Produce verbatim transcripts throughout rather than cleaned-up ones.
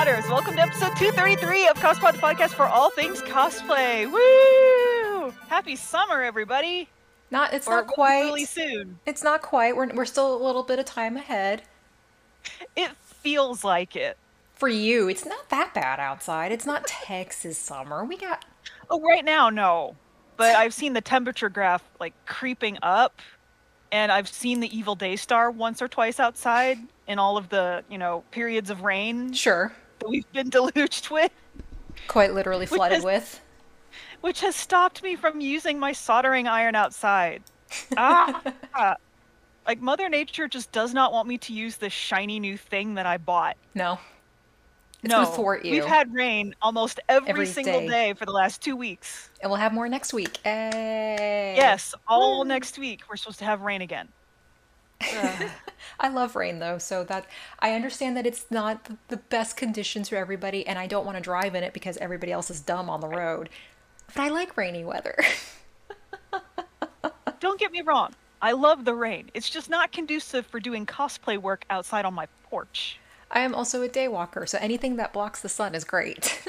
cosplayers. Welcome to episode two thirty-three of Cospod, the podcast for all things cosplay. Woo! Happy summer, everybody. Not, it's or not quite. Really soon. It's not quite. We're, we're still a little bit of time ahead. It feels like it. For you, it's not that bad outside. It's not Texas summer. We got... Oh, right now, no. But I've seen the temperature graph, like, creeping up. And I've seen the evil day star once or twice outside in all of the, you know, periods of rain. Sure. That we've been deluged with. Quite literally flooded has, with. Which has stopped me from using my soldering iron outside. ah! Like, Mother Nature just does not want me to use this shiny new thing that I bought. No. It's no, gonna thwart you. We've had rain almost every, every single day. day for the last two weeks. And we'll have more next week. Hey. Yes, all next week we're supposed to have rain again. I love rain though, so that I understand that it's not the best conditions for everybody, and I don't want to drive in it because everybody else is dumb on the road. But I like rainy weather. Don't get me wrong. I love the rain. It's just not conducive for doing cosplay work outside on my porch. I am also a day walker, so anything that blocks the sun is great.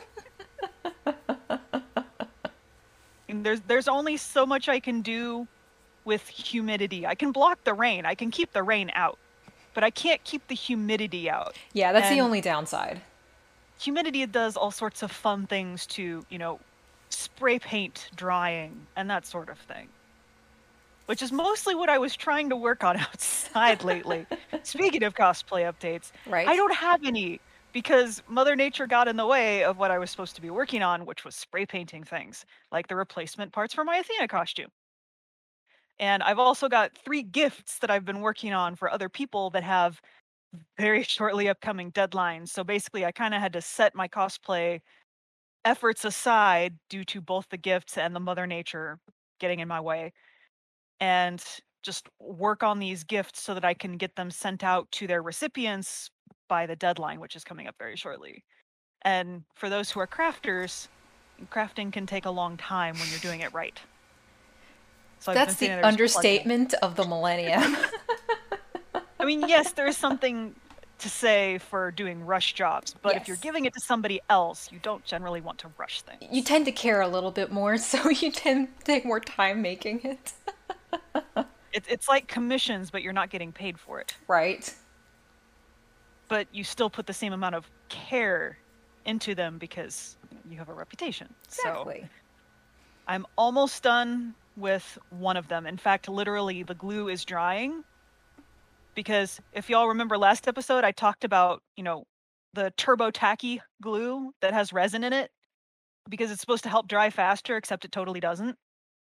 And there's there's only so much I can do with humidity. I can block the rain. I can keep the rain out. But I can't keep the humidity out. Yeah, that's and the only downside. Humidity does all sorts of fun things to, you know, spray paint drying and that sort of thing. Which is mostly what I was trying to work on outside lately. Speaking of cosplay updates, right. I don't have any because Mother Nature got in the way of what I was supposed to be working on, which was spray painting things, like the replacement parts for my Athena costume. And I've also got three gifts that I've been working on for other people that have very shortly upcoming deadlines. So basically, I kind of had to set my cosplay efforts aside due to both the gifts and the Mother Nature getting in my way. And just work on these gifts so that I can get them sent out to their recipients by the deadline, which is coming up very shortly. And for those who are crafters, crafting can take a long time when you're doing it right. So that's the understatement of the millennium. I mean, yes, there is something to say for doing rush jobs, but yes. if you're giving it to somebody else, you don't generally want to rush things. You tend to care a little bit more, so you tend to take more time making it. it, it's like commissions, but you're not getting paid for it. Right. But you still put the same amount of care into them because you have a reputation. Exactly. So I'm almost done with one of them. In fact, literally the glue is drying. Because if y'all remember last episode, I talked about, you know, the turbo tacky glue that has resin in it because it's supposed to help dry faster, except it totally doesn't.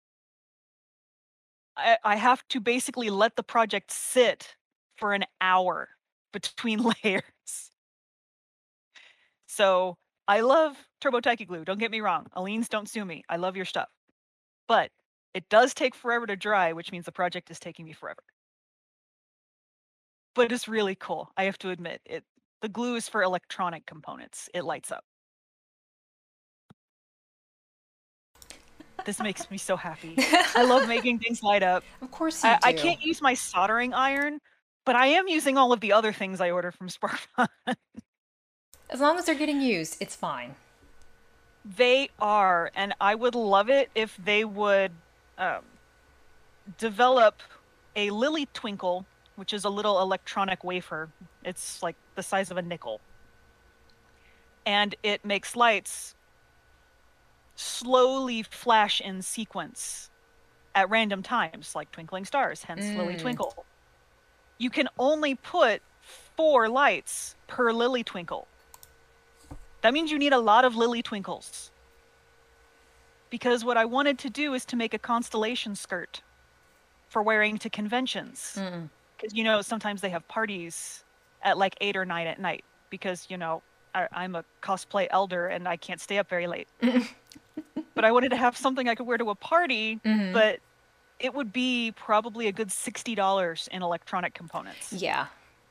I, I have to basically let the project sit for an hour between layers. So I love turbo tacky glue. Don't get me wrong. Aleene's, don't sue me. I love your stuff. But it does take forever to dry, which means the project is taking me forever. But it's really cool. I have to admit, it. The glue is for electronic components. It lights up. This makes me so happy. I love making things light up. Of course you I, do. I can't use my soldering iron, but I am using all of the other things I ordered from SparkFun. As long as they're getting used, it's fine. They are, and I would love it if they would um, develop a Lily Twinkle, which is a little electronic wafer. It's like the size of a nickel. And it makes lights slowly flash in sequence at random times, like twinkling stars, hence mm. Lily Twinkle. You can only put four lights per Lily Twinkle. That means you need a lot of Lily Twinkles. Because what I wanted to do is to make a constellation skirt for wearing to conventions. Mm. Because, you know, sometimes they have parties at like eight or nine at night because, you know, I, I'm a cosplay elder and I can't stay up very late. But I wanted to have something I could wear to a party, mm-hmm. but it would be probably a good sixty dollars in electronic components. Yeah.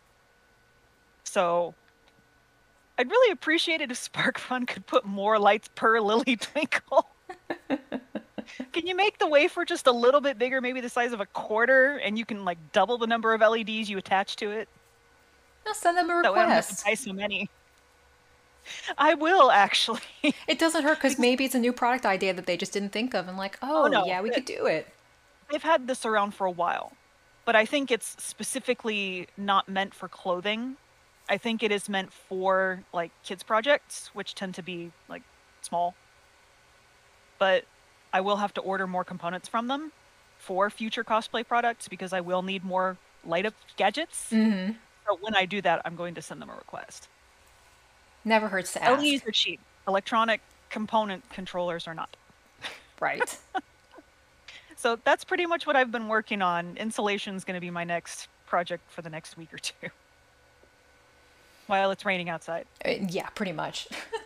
So I'd really appreciate it if SparkFun could put more lights per Lily Twinkle. Can you make the wafer just a little bit bigger, maybe the size of a quarter, and you can like double the number of L E Ds you attach to it? I'll send them a request. That way I don't have to buy so many. I will actually. It doesn't hurt because Because maybe it's a new product idea that they just didn't think of and like, oh oh, no, yeah, we th- could do it. they've had this around for a while, but I think it's specifically not meant for clothing. I think it is meant for like kids projects, which tend to be like small. But I will have to order more components from them for future cosplay products because I will need more light up gadgets. Mm-hmm. So when I do that, I'm going to send them a request. Never hurts to L E Ds ask. are cheap. Electronic component controllers are not. Right. So that's pretty much what I've been working on. Insulation is going to be my next project for the next week or two while it's raining outside. Uh, yeah, pretty much.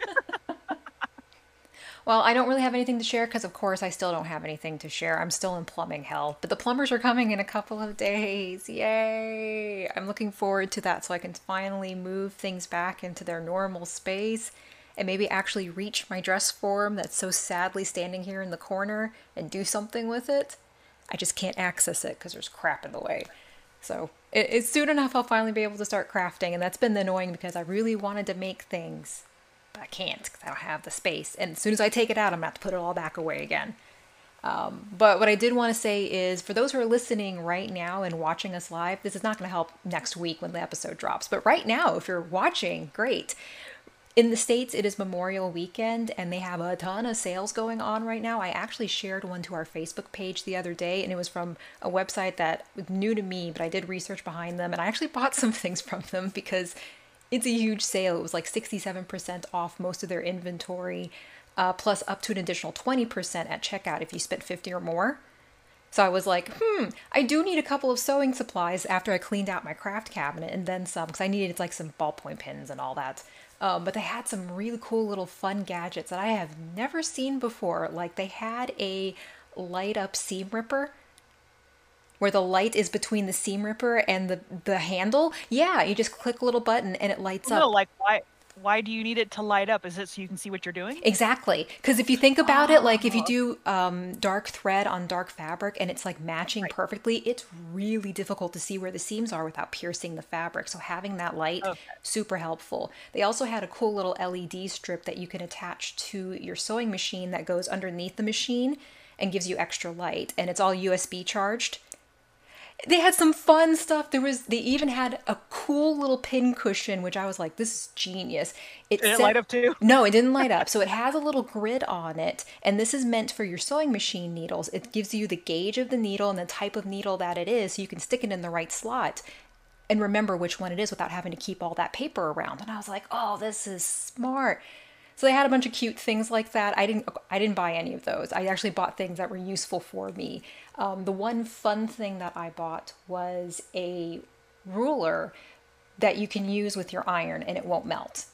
Well, I don't really have anything to share because, of course, I still don't have anything to share. I'm still in plumbing hell. But the plumbers are coming in a couple of days. Yay! I'm looking forward to that so I can finally move things back into their normal space and maybe actually reach my dress form that's so sadly standing here in the corner and do something with it. I just can't access it because there's crap in the way. So it, it's soon enough I'll finally be able to start crafting, and that's been annoying because I really wanted to make things but I can't because I don't have the space. And as soon as I take it out, I'm gonna have to put it all back away again. Um, but what I did want to say is for those who are listening right now and watching us live, this is not going to help next week when the episode drops. But right now, if you're watching, great. In the States, it is Memorial Weekend and they have a ton of sales going on right now. I actually shared one to our Facebook page the other day, and it was from a website that was new to me, but I did research behind them and I actually bought some things from them because it's a huge sale. It was like sixty-seven percent off most of their inventory, uh, plus up to an additional twenty percent at checkout if you spent fifty or more. So I was like, hmm, I do need a couple of sewing supplies after I cleaned out my craft cabinet and then some, because I needed like some ballpoint pens and all that. Um, but they had some really cool little fun gadgets that I have never seen before. Like they had a light up seam ripper where the light is between the seam ripper and the the handle. Yeah, you just click a little button and it lights No, up. like why why do you need it to light up? Is it so you can see what you're doing? Exactly. Because if you think about it, like if you Oh, do um, dark thread on dark fabric and it's like matching right. perfectly, it's really difficult to see where the seams are without piercing the fabric. So having that light, Okay. super helpful. They also had a cool little L E D strip that you can attach to your sewing machine that goes underneath the machine and gives you extra light. And it's all U S B charged. They had some fun stuff. There was they even had a cool little pin cushion, which I was like, this is genius. It Did it light set up too? no, it didn't light up. So it has a little grid on it, and this is meant for your sewing machine needles. It gives you the gauge of the needle and the type of needle that it is, so you can stick it in the right slot and remember which one it is without having to keep all that paper around. And I was like, oh, this is smart. So they had a bunch of cute things like that. I didn't I didn't buy any of those. I actually bought things that were useful for me. Um, the one fun thing that I bought was a ruler that you can use with your iron and it won't melt.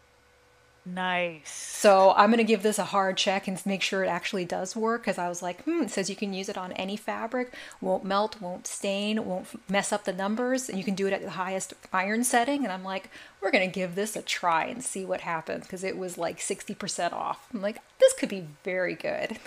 Nice. So I'm going to give this a hard check and make sure it actually does work because I was like, hmm, it says you can use it on any fabric, won't melt, won't stain, won't mess up the numbers, and you can do it at the highest iron setting. And I'm like, we're going to give this a try and see what happens because it was like sixty percent off. I'm like, this could be very good.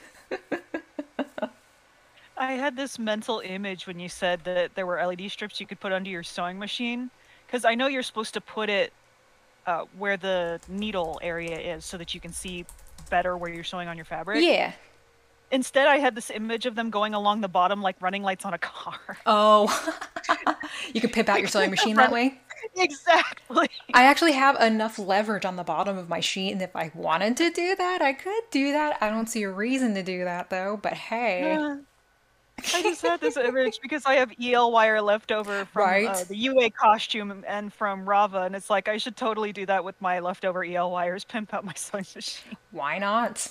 I had this mental image when you said that there were L E D strips you could put under your sewing machine, because I know you're supposed to put it uh, where the needle area is so that you can see better where you're sewing on your fabric. Yeah. Instead, I had this image of them going along the bottom like running lights on a car. Oh, you can pimp out your sewing machine that Run- way. Exactly. I actually have enough leverage on the bottom of my sheet, and if I wanted to do that, I could do that. I don't see a reason to do that though, but hey. Yeah. I just had this image because I have E L wire left over from uh, Right? the U A costume and from Rava, and it's like I should totally do that with my leftover E L wires, pimp out my sewing machine. Why not?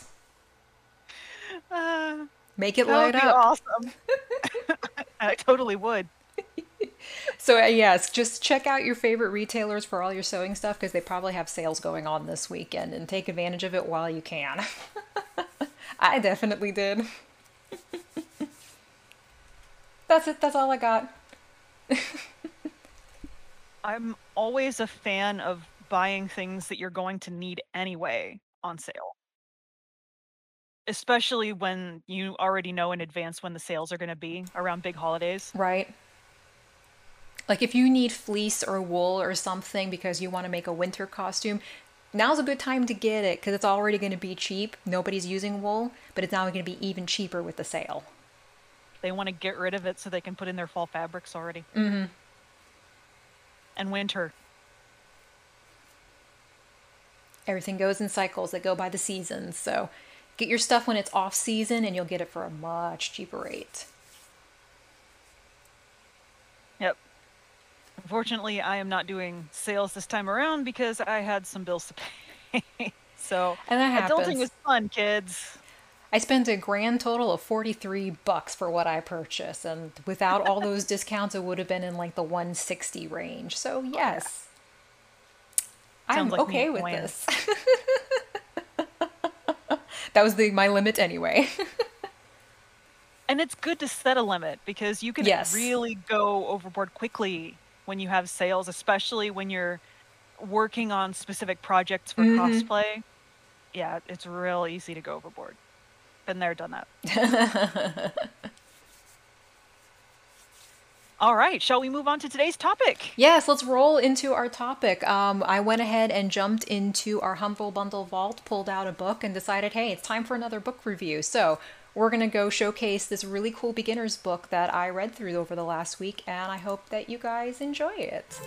Uh, Make it that would light be up. awesome. I totally would. So, uh, yes, just check out your favorite retailers for all your sewing stuff because they probably have sales going on this weekend and take advantage of it while you can. I definitely did. That's it. That's all I got. I'm always a fan of buying things that you're going to need anyway on sale, especially when you already know in advance when the sales are going to be around big holidays. Right? Like if you need fleece or wool or something because you want to make a winter costume, Now's a good time to get it because it's already going to be cheap. Nobody's using wool, but it's now going to be even cheaper with the sale. They want to get rid of it so they can put in their fall fabrics already. Mm-hmm. And winter. Everything goes in cycles that go by the seasons. So get your stuff when it's off season and you'll get it for a much cheaper rate. Yep. Unfortunately, I am not doing sales this time around because I had some bills to pay. So And that happens. adulting was fun, kids. I spent a grand total of forty-three bucks for what I purchased, and without all those discounts it would have been in like the one sixty range. So yes. Oh, yeah. I'm like okay with plan. This. That was the my limit anyway. And it's good to set a limit because you can yes. really go overboard quickly when you have sales, especially when you're working on specific projects for mm-hmm. cosplay. Yeah, it's real easy to go overboard. Been there, done that. All right, shall we move on to today's topic? Yes, let's roll into our topic. Um, I went ahead and jumped into our Humble Bundle vault, pulled out a book, and decided, hey, it's time for another book review. So we're going to go showcase this really cool beginner's book that I read through over the last week, and I hope that you guys enjoy it.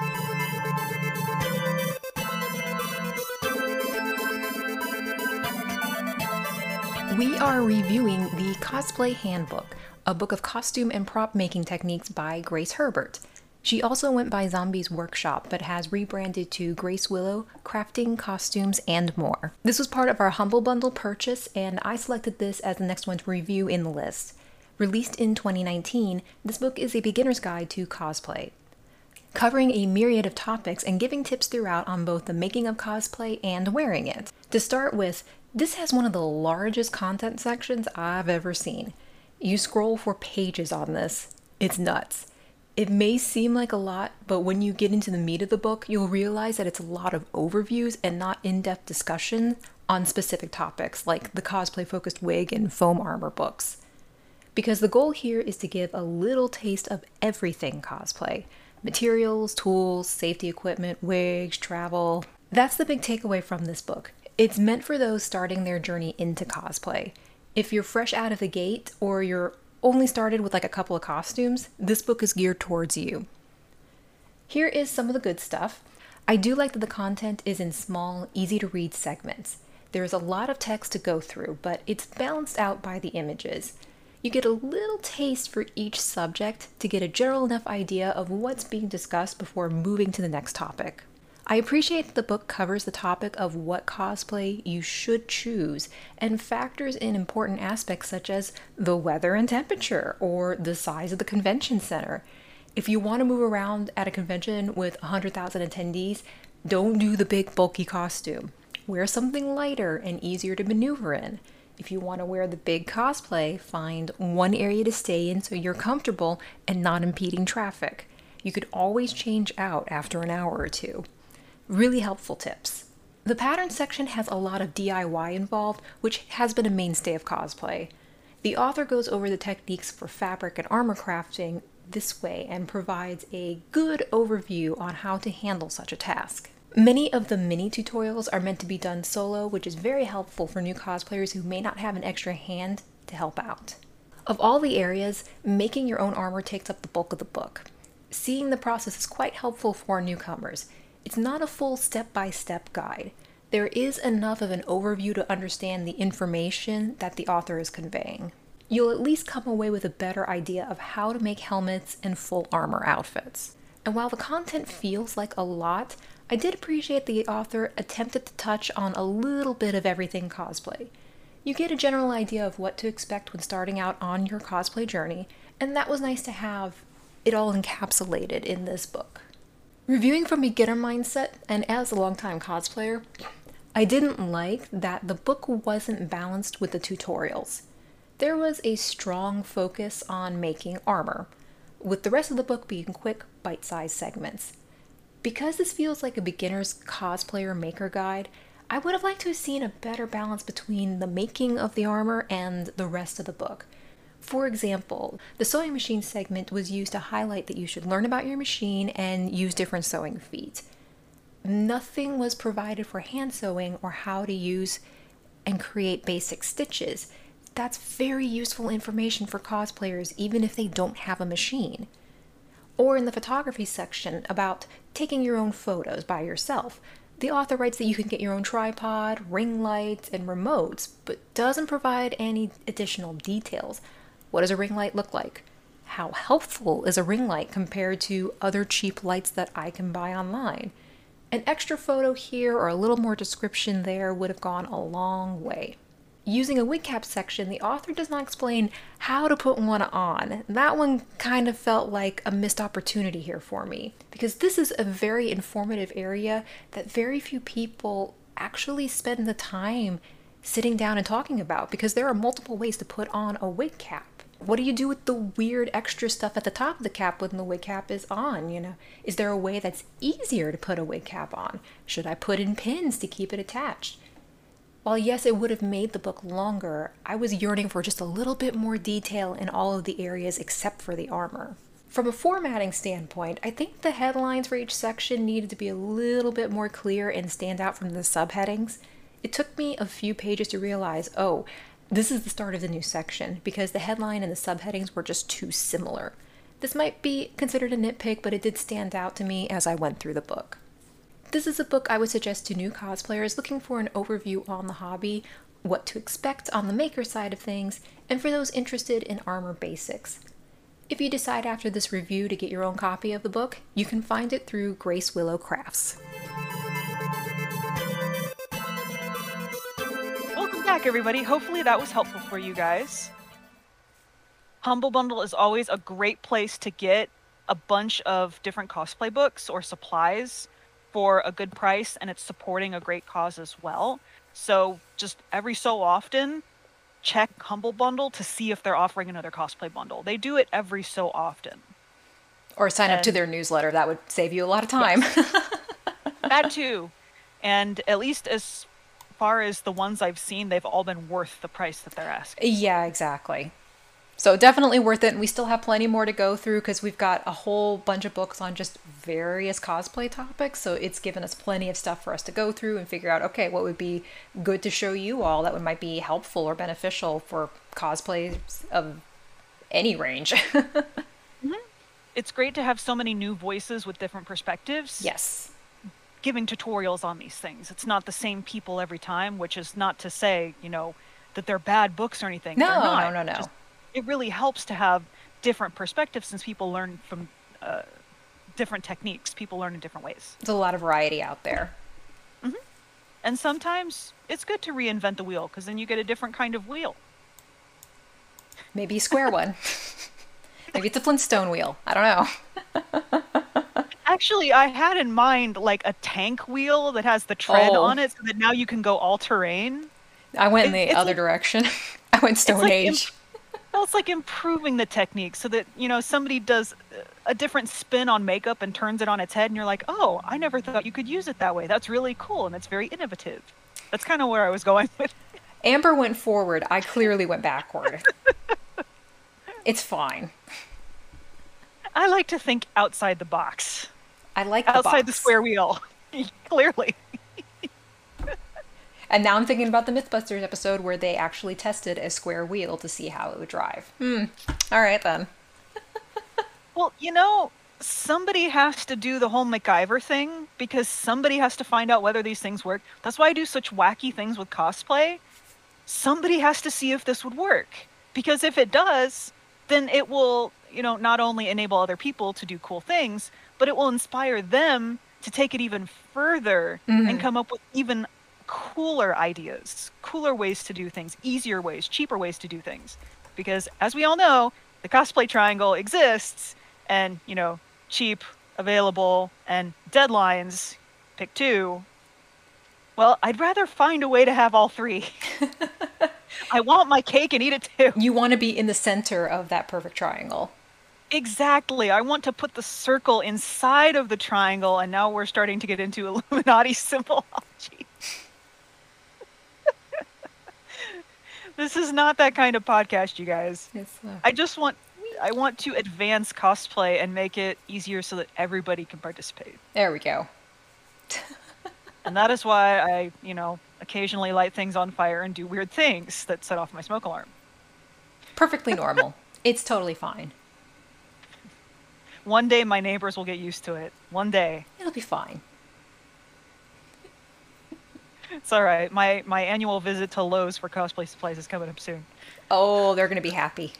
We are reviewing the Cosplay Handbook, a book of costume and prop making techniques by Grace Herbert. She also went by Zombies Workshop, but has rebranded to Grace Willow, Crafting, Costumes, and More. This was part of our Humble Bundle purchase, and I selected this as the next one to review in the list. Released in twenty nineteen, this book is a beginner's guide to cosplay, covering a myriad of topics and giving tips throughout on both the making of cosplay and wearing it. To start with, this has one of the largest content sections I've ever seen. You scroll for pages on this. It's nuts. It may seem like a lot, but when you get into the meat of the book, you'll realize that it's a lot of overviews and not in-depth discussion on specific topics, like the cosplay-focused wig and foam armor books. Because the goal here is to give a little taste of everything cosplay. Materials, tools, safety equipment, wigs, travel. That's the big takeaway from this book. It's meant for those starting their journey into cosplay. If you're fresh out of the gate, or you're only started with like a couple of costumes, this book is geared towards you. Here is some of the good stuff. I do like that the content is in small, easy to read segments. There's a lot of text to go through, but it's balanced out by the images. You get a little taste for each subject to get a general enough idea of what's being discussed before moving to the next topic. I appreciate that the book covers the topic of what cosplay you should choose and factors in important aspects such as the weather and temperature or the size of the convention center. If you want to move around at a convention with one hundred thousand attendees, don't do the big bulky costume. Wear something lighter and easier to maneuver in. If you want to wear the big cosplay, find one area to stay in so you're comfortable and not impeding traffic. You could always change out after an hour or two. Really helpful tips. The pattern section has a lot of D I Y involved, which has been a mainstay of cosplay. The author goes over the techniques for fabric and armor crafting this way and provides a good overview on how to handle such a task. Many of the mini tutorials are meant to be done solo, which is very helpful for new cosplayers who may not have an extra hand to help out. Of all the areas, making your own armor takes up the bulk of the book. Seeing the process is quite helpful for newcomers. It's not a full step-by-step guide. There is enough of an overview to understand the information that the author is conveying. You'll at least come away with a better idea of how to make helmets and full armor outfits. And while the content feels like a lot, I did appreciate the author attempted to touch on a little bit of everything cosplay. You get a general idea of what to expect when starting out on your cosplay journey, and that was nice to have it all encapsulated in this book. Reviewing from beginner mindset, and as a longtime cosplayer, I didn't like that the book wasn't balanced with the tutorials. There was a strong focus on making armor, with the rest of the book being quick, bite-sized segments. Because this feels like a beginner's cosplayer maker guide, I would have liked to have seen a better balance between the making of the armor and the rest of the book. For example, the sewing machine segment was used to highlight that you should learn about your machine and use different sewing feet. nothing was provided for hand sewing or how to use and create basic stitches. That's very useful information for cosplayers, even if they don't have a machine. Or in the photography section about taking your own photos by yourself. The author writes that you can get your own tripod, ring lights, and remotes, but doesn't provide any additional details. What does a ring light look like? How helpful is a ring light compared to other cheap lights that I can buy online? An extra photo here or a little more description there would have gone a long way. Using a wig cap section, the author does not explain how to put one on. That one kind of felt like a missed opportunity here for me, because this is a very informative area that very few people actually spend the time sitting down and talking about, because there are multiple ways to put on a wig cap. What do you do with the weird extra stuff at the top of the cap when the wig cap is on, you know? Is there a way that's easier to put a wig cap on? Should I put in pins to keep it attached? While yes, it would have made the book longer, I was yearning for just a little bit more detail in all of the areas except for the armor. From a formatting standpoint, I think the headlines for each section needed to be a little bit more clear and stand out from the subheadings. It took me a few pages to realize, oh, this is the start of the new section, because the headline and the subheadings were just too similar. This might be considered a nitpick, but it did stand out to me as I went through the book. This is a book I would suggest to new cosplayers looking for an overview on the hobby, what to expect on the maker side of things, and for those interested in armor basics. If you decide after this review to get your own copy of the book, you can find it through Grace Willow Crafts. Welcome back, everybody. Hopefully that was helpful for you guys. Humble Bundle is always a great place to get a bunch of different cosplay books or supplies for a good price, and it's supporting a great cause as well. So just every so often, check Humble Bundle to see if they're offering another cosplay bundle. They do it every so often. Or sign and, up to their newsletter. That would save you a lot of time. Yes. That too. And at least as far as the ones I've seen, they've all been worth the price that they're asking. Yeah, exactly. So definitely worth it. And we still have plenty more to go through because we've got a whole bunch of books on just various cosplay topics. So it's given us plenty of stuff for us to go through and figure out, okay, what would be good to show you all that would might be helpful or beneficial for cosplays of any range. Mm-hmm. It's great to have so many new voices with different perspectives. Yes. Giving tutorials on these things. It's not the same people every time, which is not to say, you know, that they're bad books or anything. No, they're not. no, no, no. Just, it really helps to have different perspectives since people learn from uh, different techniques. People learn in different ways. There's a lot of variety out there. Mm-hmm. And sometimes it's good to reinvent the wheel because then you get a different kind of wheel. Maybe a square one. Maybe it's a Flintstone wheel. I don't know. Actually, I had in mind like a tank wheel that has the tread oh. on it so that now you can go all-terrain. I went in it, the other like, direction. I went Stone like Age. Imp- well, it's like improving the technique so that, you know, somebody does a different spin on makeup and turns it on its head and you're like, oh, I never thought you could use it that way. That's really cool and it's very innovative. That's kind of where I was going with it. Amber went forward. I clearly went backward. It's fine. I like to think outside the box. I like the outside box. the square wheel. Clearly. And now I'm thinking about the Mythbusters episode where they actually tested a square wheel to see how it would drive. Hmm. All right then. Well, you know, somebody has to do the whole MacGyver thing because somebody has to find out whether these things work. That's why I do such wacky things with cosplay. Somebody has to see if this would work. Because if it does, then it will, you know, not only enable other people to do cool things, but it will inspire them to take it even further mm-hmm. and come up with even cooler ideas, cooler ways to do things, easier ways, cheaper ways to do things. Because as we all know, the cosplay triangle exists and, you know, cheap, available, and deadlines, pick two. Well, I'd rather find a way to have all three. I want my cake and eat it too. You want to be in the center of that perfect triangle. Exactly. I want to put the circle inside of the triangle, and now we're starting to get into Illuminati symbology. This is not that kind of podcast, you guys. It's, uh... I just want I want to advance cosplay and make it easier so that everybody can participate. There we go. And that is why I, you know, occasionally light things on fire and do weird things that set off my smoke alarm. Perfectly normal. It's totally fine. One day my neighbors will get used to it. One day. It'll be fine. It's all right. My my annual visit to Lowe's for cosplay supplies is coming up soon. Oh, they're going to be happy.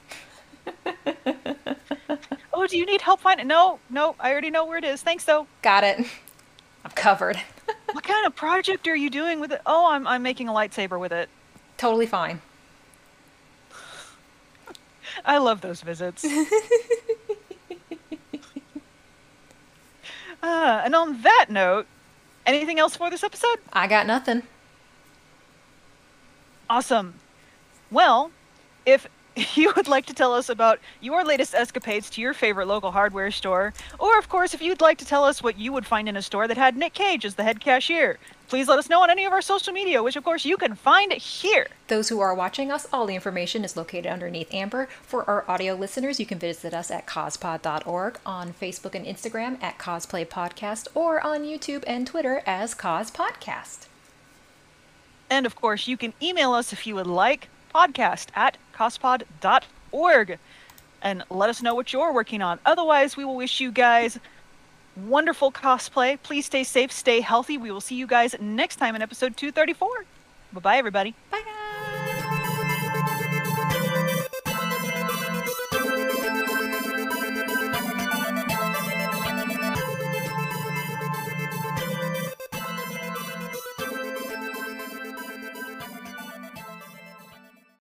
Oh, do you need help finding? No, no, I already know where it is. Thanks, though. Got it. I'm covered. What kind of project are you doing with it? Oh, I'm I'm making a lightsaber with it. Totally fine. I love those visits. uh, and on that note, anything else for this episode? I got nothing. Awesome. Well, if you would like to tell us about your latest escapades to your favorite local hardware store, or of course, if you'd like to tell us what you would find in a store that had Nick Cage as the head cashier, please let us know on any of our social media, which of course you can find here. Those who are watching us, all the information is located underneath Amber. For our audio listeners, you can visit us at cospod dot org, on Facebook and Instagram at Cosplay Podcast, or on YouTube and Twitter as Cos Podcast. And of course, you can email us if you would like, podcast at cospod dot org, and let us know what you're working on. Otherwise, we will wish you guys wonderful cosplay. Please stay safe, stay healthy. We will see you guys next time in episode two thirty-four. Bye-bye, everybody. Bye, guys.